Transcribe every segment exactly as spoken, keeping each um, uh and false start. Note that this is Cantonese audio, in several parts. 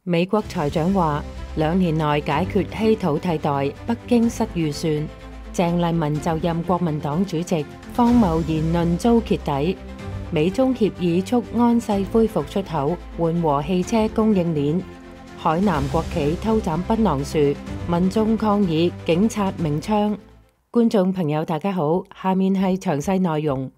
美國財長話，兩年內解決稀土替代，北京失預算。鄭麗文就任國民黨主席，荒謬言論遭揭底。美中協議促安世恢復出口，緩和汽車供應鏈。海南國企偷斬檳榔樹，民眾抗議警察鳴槍。觀眾朋友大家好，下面係詳細內容。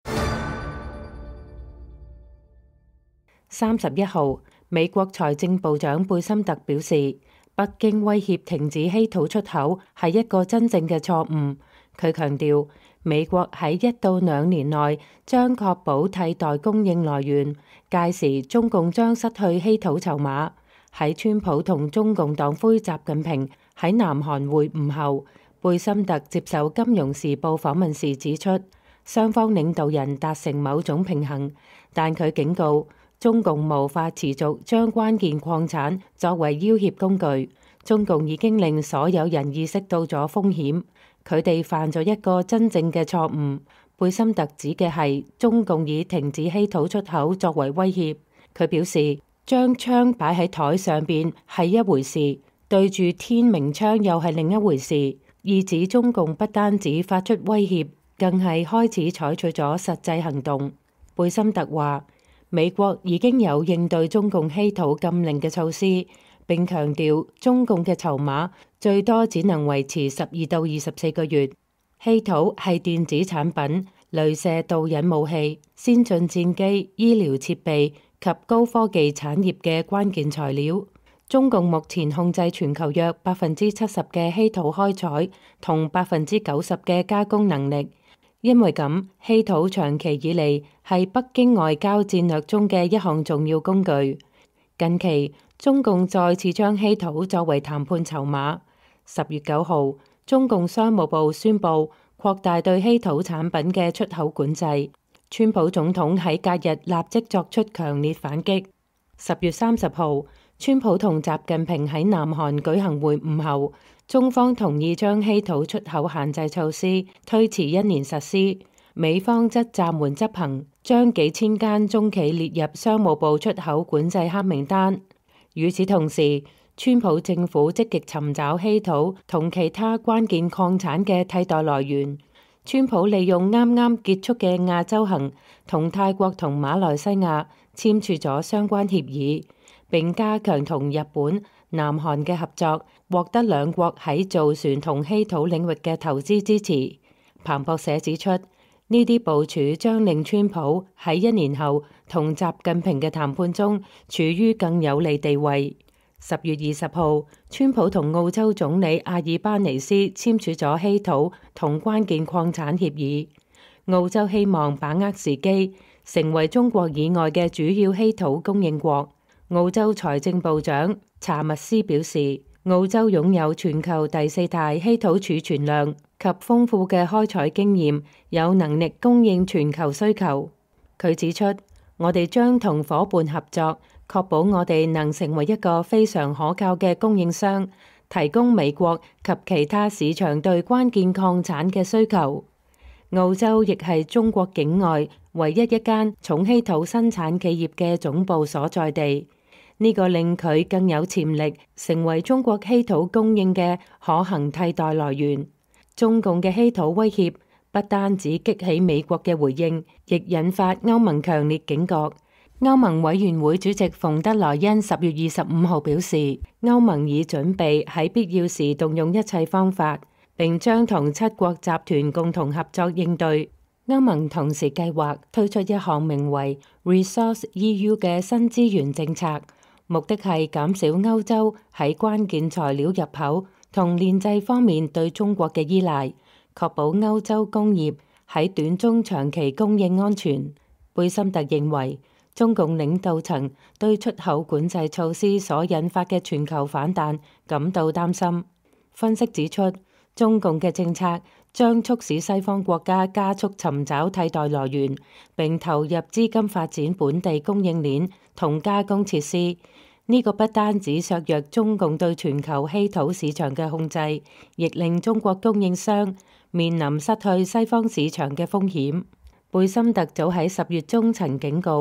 三十一號，美國財政部長貝森特表示，北京威脅停止稀土出口係一個真正嘅錯誤。佢強調，美國喺一到兩年內將確保替代供應來源，屆時中共將失去稀土籌碼。喺川普同中共黨魁習近平喺南韓會晤後，貝森特接受《金融時報》訪問時指出，雙方領導人達成某種平衡，但佢警告，中共無法持續將關鍵礦產作為要挾工具。中共已經令所有人意識到咗風險，佢哋犯咗一個真正嘅錯誤。貝森特指嘅係中共以停止稀土出口作為威脅。佢表示，將槍擺喺台上邊係一回事，對住天鳴槍又係另一回事。意指中共不單止發出威脅，更係開始採取咗實際行動。貝森特話，美國已經有應對中共稀土禁令嘅措施，並強調中共嘅籌碼最多只能維持十二到二十四個月。稀土係電子產品、鐳射導引武器、先進戰機、醫療設備及高科技產業嘅關鍵材料。中共目前控制全球約百分之七十嘅稀土開採同百分之九十嘅加工能力。因為咁，稀土長期以嚟係北京外交戰略中嘅一項重要工具。近期，中共再次將稀土作為談判籌碼。十月九號，中共商務部宣布擴大對稀土產品嘅出口管制。川普總統喺隔日立即作出強烈反擊。十月三十號，川普同習近平喺南韓舉行會晤後，中方同意將稀土出口限制措施推遲一年實施，美方則暫緩執行，將幾千間中企列入商務部出口管制黑名單。與此同時，川普政府積極尋找稀土同其他關鍵礦產嘅替代來源。川普利用啱啱結束嘅亞洲行，同泰國同馬來西亞簽署咗相關協議，並加強同日本、南韓嘅合作，獲得兩國喺造船同稀土領域嘅投資支持。彭博社指出，呢啲部署將令川普喺一年後同習近平嘅談判中處於更有利地位。十月二十號，川普同澳洲總理阿爾巴尼斯簽署咗稀土同關鍵礦產協議。澳洲希望把握時機，成為中國以外嘅主要稀土供應國。澳洲財政部長查密斯表示，澳洲擁有全球第四大稀土儲存量及豐富嘅開採經驗，有能力供應全球需求。佢指出，我哋將同夥伴合作，確保我哋能成為一個非常可靠嘅供應商，提供美國及其他市場對關鍵礦產嘅需求。澳洲亦係中國境外唯一一間重稀土生產企業嘅總部所在地，呢個令佢更有潛力成為中國稀土供應嘅可行替代來源。中共嘅稀土威脅不單止激起美國嘅回應，亦引發歐盟強烈警覺。歐盟委員會主席馮德萊恩十月二十五號表示，歐盟已準備喺必要時動用一切方法，並將同七國集團共同合作應對。歐盟同時計劃推出一項名為 Resource E U 嘅新資源政策，目的係減少歐洲喺關鍵材料入口同煉製方面對中國嘅依賴，確保歐洲工業喺短中長期供應安全。貝森特認為，中共領導層對出口管制措施所引發嘅全球反彈感到擔心。分析指出，中共嘅政策將促使西方國家加速尋找替代來源，並投入資金發展本地供應鏈同加工設施。呢個不單止削弱中共對全球稀土市場嘅控制，亦令中國供應商面臨失去西方市場嘅風險。貝森特早喺十月中曾警告，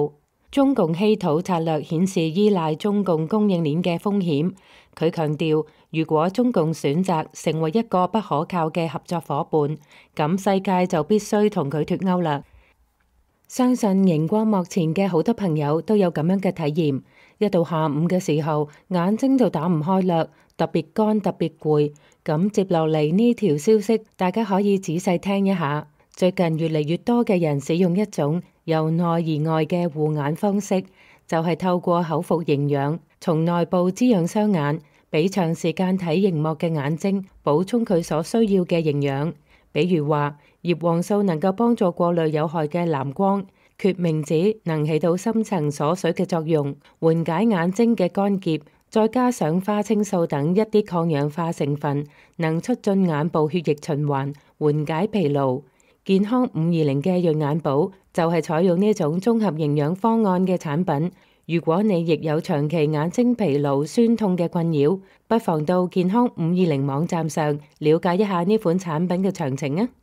中共稀土策略顯示依賴中共供應鏈嘅風險。佢強調，如果中共選擇成為一個不可靠嘅合作夥伴，咁世界就必須同佢脫鈎啦。相信熒光幕前嘅好多朋友都有咁樣嘅體驗，一到下午嘅時候，眼睛就打唔開啦，特別乾，特別攰。咁接落嚟呢條消息，大家可以仔細聽一下。最近越嚟越多嘅人使用一種由內而外嘅護眼方式，就係透過口服營養，從內部滋養雙眼，俾長時間睇熒幕嘅眼睛補充佢所需要嘅營養。比如話，葉黃素能夠幫助過濾有害嘅藍光，決明子能起到深層鎖水嘅作用，緩解眼睛嘅乾澀，再加上花青素等一啲抗氧化成分，能促進眼部血液循環，緩解疲勞。健康五二零嘅潤眼寶就係採用呢種綜合營養方案嘅產品。如果你亦有長期眼睛疲勞、酸痛嘅困擾，不妨到健康五二零網站上了解一下呢款產品嘅詳情啊！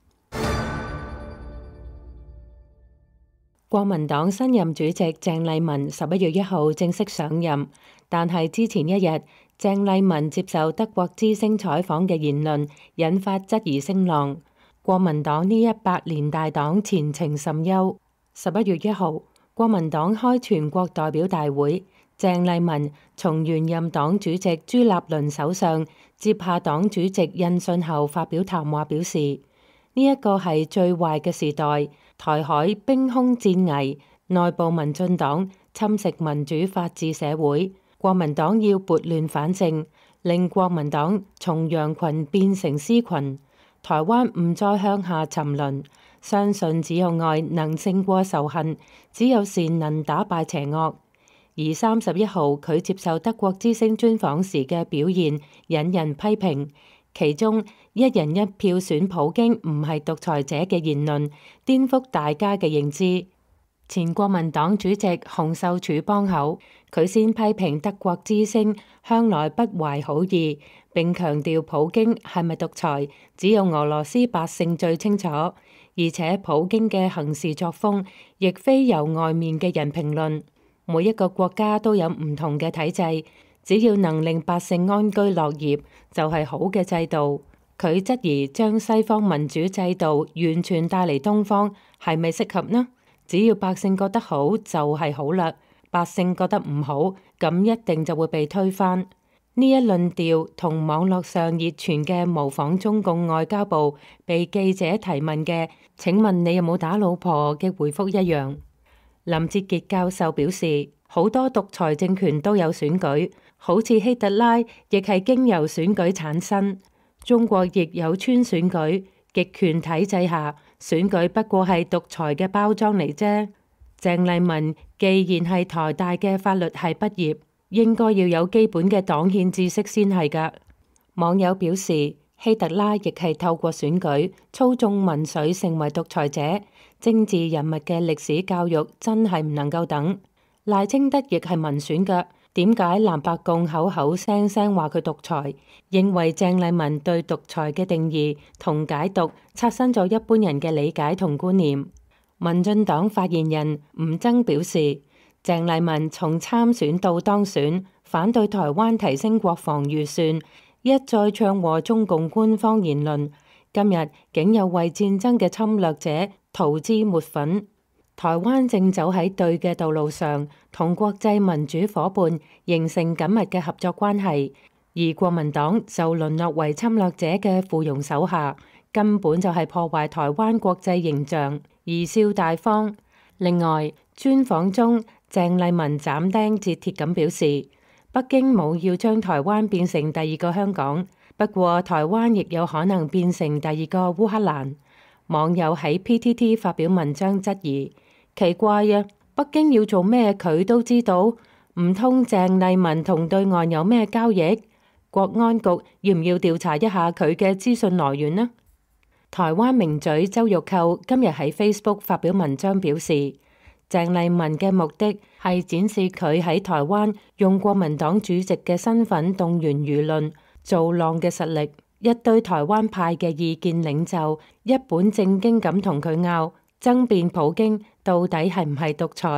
國民黨新任主席鄭麗文十一月一號正式上任，但係之前一日，鄭麗文接受德國之聲採訪嘅言論引發質疑聲浪。國民黨呢一百年大黨前程甚憂。十一月一號，國民黨開全國代表大會，鄭麗文從原任黨主席朱立倫手上接下黨主席印信後發表談話，表示呢一個係最壞嘅時代，台海兵凶戰危，內部民進黨侵蝕民主法治社會，國民黨要撥亂反正，令國民黨從羊群變成獅群。台灣唔再向下沉淪，相信只有愛能勝過仇恨，只有善能打敗邪惡。而三十一號佢接受德國之聲專訪時嘅表現引人批評，其中一人一票選普京唔係獨裁者嘅言論，顛覆大家嘅認知。前國民黨主席洪秀柱幫口，佢先批評德國之聲向來不懷好意，並強調普京係咪獨裁，只有俄羅斯百姓最清楚，而且普京嘅行事作風亦非由外面嘅人評論。每一個國家都有唔同嘅體制，只要能令百姓安居樂業，就係好嘅制度。佢質疑將西方民主制度完全帶嚟東方，係咪適合呢？只要百姓覺得好就係好啦，百姓覺得唔好，咁一定就會被推翻。呢一論調同網絡上熱傳嘅模仿中共外交部被記者提問嘅「請問你有冇打老婆」嘅回覆一樣。林哲傑教授表示，好多獨裁政權都有選舉，好似希特拉亦係經由選舉產生，中國亦有村選舉。極權體制下，選舉不過係獨裁嘅包裝嚟啫。鄭麗文既然係台大嘅法律系畢業，應該要有基本嘅黨憲知識先係㗎。網友表示，希特拉亦係透過選舉操縱民粹成為獨裁者，政治人物嘅歷史教育真係唔能夠等。賴清德亦係民選㗎。點解藍白共口口聲聲話佢獨裁？認為鄭麗文對獨裁嘅定義同解讀刷新咗一般人嘅理解同觀念。民進黨發言人吳崢表示，鄭麗文從參選到當選，反對台灣提升國防預算，一再唱和中共官方言論，今日竟有為戰爭嘅侵略者塗脂抹粉。台灣正走喺對嘅道路上，同國際民主夥伴形成緊密嘅合作關係，而國民黨就淪落為侵略者嘅附庸手下，根本就係破壞台灣國際形象，貽笑大方。另外，專訪中鄭麗文斬釘截鐵咁表示，北京冇要將台灣變成第二個香港，不過台灣亦有可能變成第二個烏克蘭。網友喺 P T T 發表文章質疑，奇怪啊，北京要做咩佢都知道，唔通鄭麗文同對岸有咩交易？國安局要唔要調查一下佢嘅資訊來源呢？台灣名嘴周玉蔻今日喺 Facebook 發表文章表示，鄭麗文嘅目的係展示佢喺台灣用國民黨主席嘅身份動員輿論、造浪嘅實力。一堆台灣派嘅意見領袖一本正經咁同佢拗，爭辯普京到底係唔係獨裁，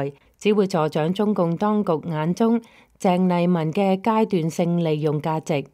只會助長中共當局眼中鄭麗文嘅階段性利用價值。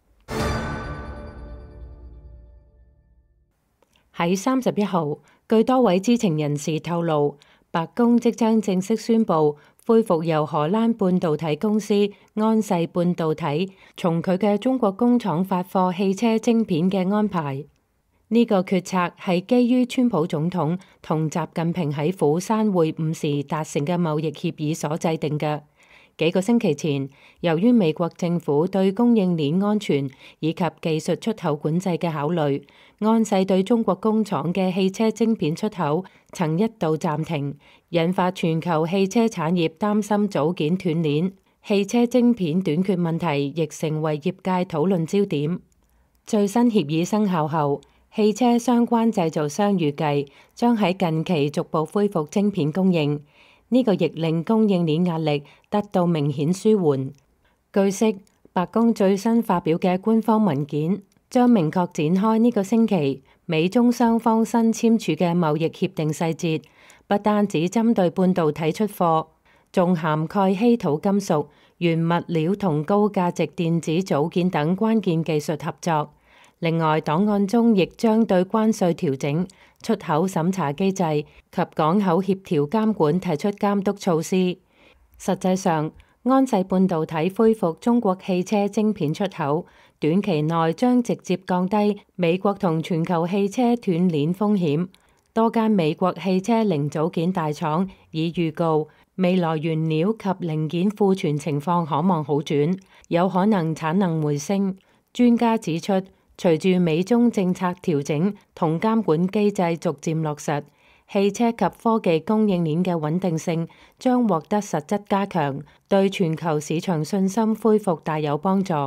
喺三十一號，據多位知情人士透露，白宮即將正式宣布恢復由荷蘭半導體公司安世半導體從佢嘅中國工廠發貨汽車晶片嘅安排。呢個決策係基於川普總統同習近平喺釜山會晤時達成嘅貿易協議所制定嘅。幾個星期前，由於美國政府對供應鏈安全以及技術出口管制嘅考慮，安世對中國工廠嘅汽車晶片出口曾一度暫停，引發全球汽車產業擔心組件斷鏈，汽車晶片短缺問題亦成為業界討論焦點。最新協議生效後，汽車相關製造商預計將喺近期逐步恢復晶片供應。呢個亦令供應鏈壓力得到明顯舒緩。據悉，白宮最新發表嘅官方文件將明確展開呢個星期美中雙方新簽署嘅貿易協定細節，不單只針對半導體出貨，仲涵蓋稀土金屬、原物料同高價值電子組件等關鍵技術合作。另外，檔案中亦將對關稅調整、出口審查機制及港口協調監管提出監督措施。實際上，安世半導體恢復中國汽車晶片出口，短期內將直接降低美國同全球汽車斷鏈風險。多間美國汽車零組件大廠已預告，未來原料及零件庫存情況可望好轉，有可能產能回升。專家指出，隨住美中政策調整同監管機制逐漸落實，汽車及科技供應鏈嘅穩定性將獲得實質加強，對全球市場信心恢復大有幫助。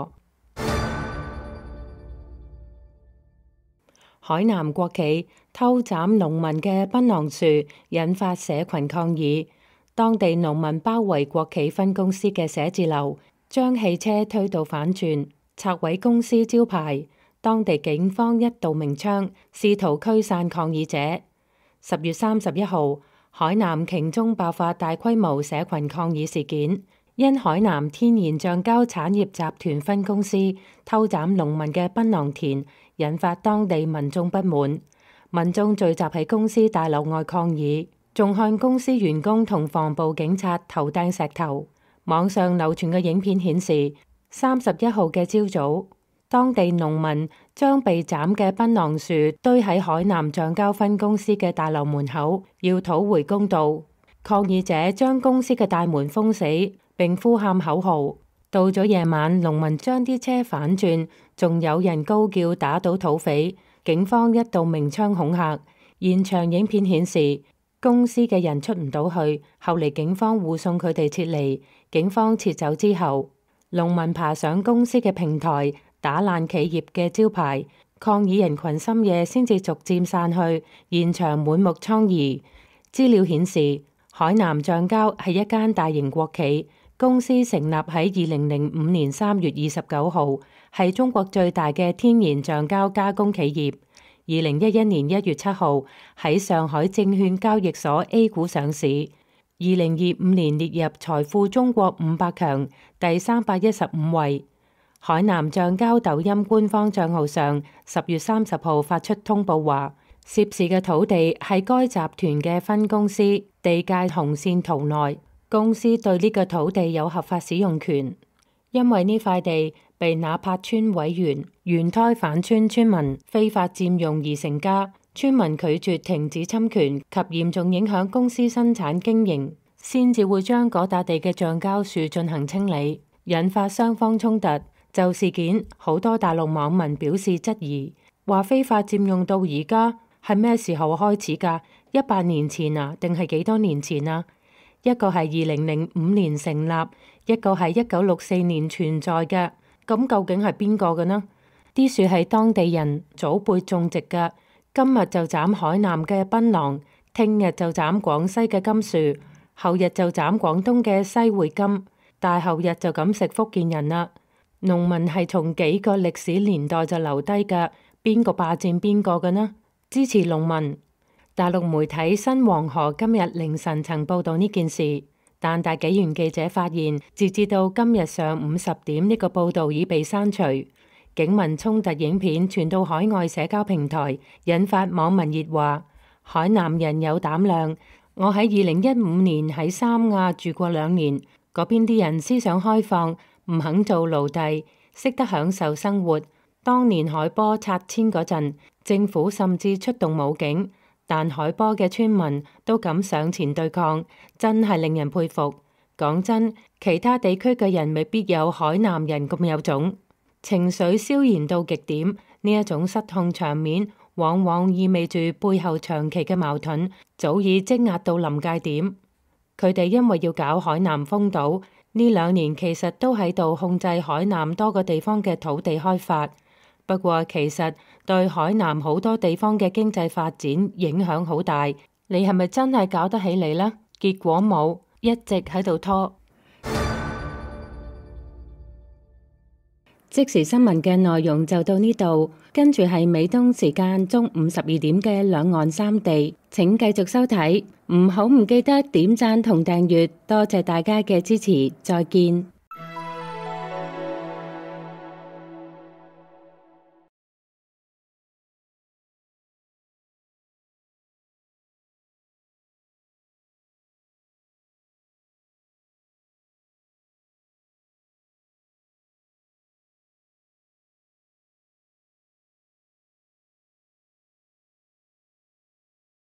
海南國企偷斬農民嘅檳榔樹，引發社群抗議。當地農民包圍國企分公司嘅寫字樓，將汽車推到反轉，拆毀公司招牌。當地警方一度鳴槍，試圖驅散抗議者。十月三十一號，海南瓊中爆發大規模社群抗議事件，因海南天然橡膠產業集團分公司偷斬農民嘅檳榔田，引發當地民眾不滿。民眾聚集喺公司大樓外抗議，仲向公司員工同防暴警察投掟石頭。網上流傳嘅影片顯示，三十一號嘅朝早，當地農民將被斬嘅檳榔樹堆喺海南橡膠分公司嘅大樓門口，要討回公道。抗議者將公司嘅大門封死，並呼喊口號。到咗夜晚，農民將啲車反轉，仲有人高叫打倒土匪。警方一度鳴槍恐嚇。現場影片顯示，公司嘅人出唔到去，後嚟警方護送佢哋撤離。警方撤走之後，農民爬上公司嘅平台，打爛企業嘅招牌，抗議人群深夜先至逐漸散去，現場滿目瘡痍。資料顯示，海南橡膠係一間大型國企，公司成立喺二零零五年三月二十九號，係中國最大嘅天然橡膠加工企業。二零一一年一月七號喺上海證券交易所 A 股上市，二零二五年列入財富中國五百強第三百一十五位。海南橡膠抖音官方賬號上十月三十號發出通報話，涉事嘅土地係該集團嘅分公司地界紅線圖內，公司對呢個土地有合法使用權。因為呢塊地被那柏村委員原胎反村村民非法佔用而成家，村民拒絕停止侵權及嚴重影響公司生產經營，先至會將嗰笪地嘅橡膠樹進行清理，引發雙方衝突。就事件，好多大陸網民表示質疑，話非法佔用到而家係咩時候開始㗎？一百年前啊，定係幾多年前啊？一個係二零零五年成立，一個係一九六四年存在嘅，咁究竟係邊個嘅呢？啲樹係當地人祖輩種植嘅，今日就斬海南嘅檳榔，聽日就斬廣西嘅金樹，後日就斬廣東嘅西匯金，大後日就咁食福建人啦。農民係從幾個歷史年代就留低㗎，邊個霸佔邊個嘅呢？支持農民。大陸媒體新黃河今日凌晨曾報道呢件事， 但大紀元記者發現，截至到今日上午十點，呢個報導已被刪除。警民衝突影片傳到海外社交平台，引發網民熱話。海南人有膽量，我喺二零一五年喺三亞住過兩年，嗰邊啲人思想開放，唔肯做奴隸，識得享受生活。當年海波拆遷嗰陣，政府甚至出動武警，但海波嘅村民都敢上前對抗，真係令人佩服。講真，其他地區嘅人未必有海南人咁有種，情緒燒燃到極點，呢一種失控場面，往往意味住背後長期嘅矛盾早已積壓到臨界點。佢哋因為要搞海南封島，呢兩年其實都喺度控制海南多個地方嘅土地開發。不過其實對海南好多地方嘅經濟發展影響好大，你係咪真係搞得起嚟呢？結果冇，一直喺度拖。即時新聞嘅內容就到呢度，跟住係美東時間中午十二點嘅兩岸三地，請繼續收睇，唔好唔記得點讚同訂閱，多謝大家嘅支持，再見。